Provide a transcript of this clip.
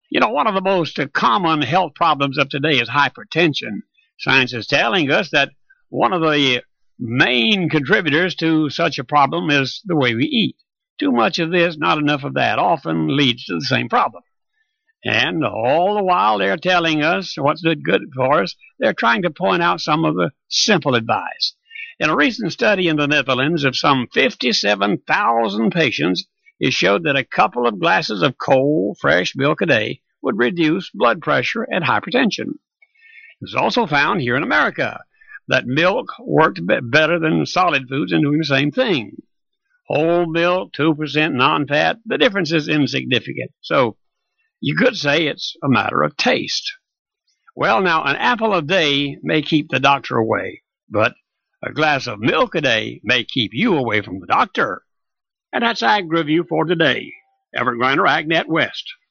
One of the most common health problems of today is hypertension. Science is telling us that one of the main contributors to such a problem is the way we eat. Too much of this, not enough of that, often leads to the same problem. And all the while they're telling us what's good for us, they're trying to point out some of the simple advice. In a recent study in the Netherlands of some 57,000 patients, it showed that a couple of glasses of cold, fresh milk a day would reduce blood pressure and hypertension. It was also found here in America that milk worked better than solid foods in doing the same thing. Whole milk, 2% non-fat, the difference is insignificant. So you could say it's a matter of taste. Well, now, an apple a day may keep the doctor away, but a glass of milk a day may keep you away from the doctor. And that's Ag Review for today. Everett Griner, AgNet West.